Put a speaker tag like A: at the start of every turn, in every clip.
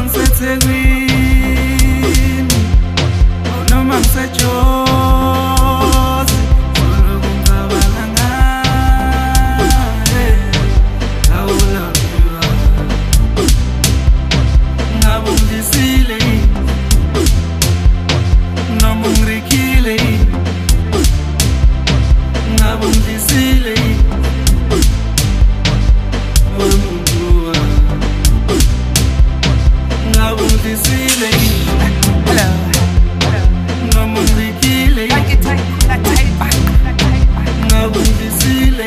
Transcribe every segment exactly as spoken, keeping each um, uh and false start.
A: ngiseThekwini noma ngiseJozi solo kungabala ngawe awula ngabundisile noma ungirikile ngabundisile ngabundisile noma ungirikile ngabundisile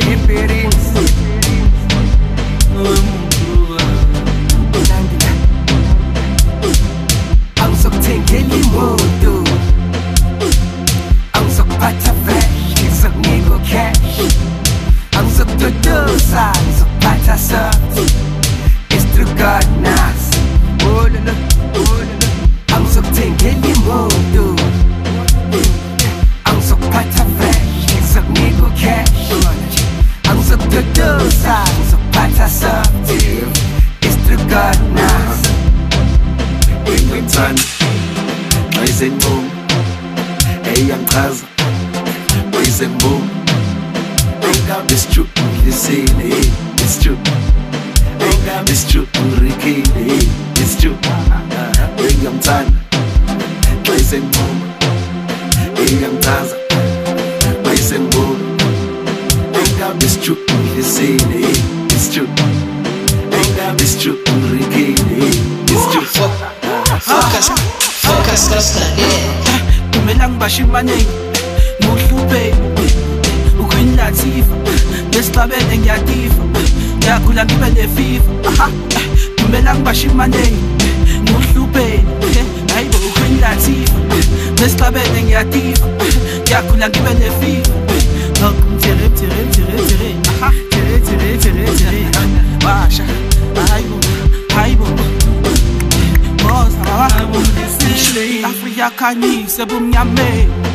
B: Angizokuthengela imoto, angizokuphatha fresh, ngizokunika cash, angizokududuza, ngizokuphatha soft. It's through God now. Oh la la, oh la la. Angizokuthengela imoto, angizokuphatha fresh, ngizokunika cash, angizokududuza, ngizokuphatha soft. It's through God now.
C: Ngimthanda wayisengibomu eyangichaza wayisengibomu it's true lisile it's true it's true urikile it's true ngimthanda wayisengibomu eyangichaza wayisengibomu it's true lisile it's true it's true urikile it's true.
D: Focus, focus, cluster,
A: Dumelang bashimaneng, muhluphe, ukwini latifa, nesibabene ngiyatifa, ngiyagula ngibe nefifa. Dumelang bashimaneng, muhluphe, hayibo ukwini latifa, nesibabene ngiyatifa, ngiyagula ngibe nefifa. Tere tere tere tere, tere tere tere tere, basha, hayibo, hayibo. Afrika kani sebumnyame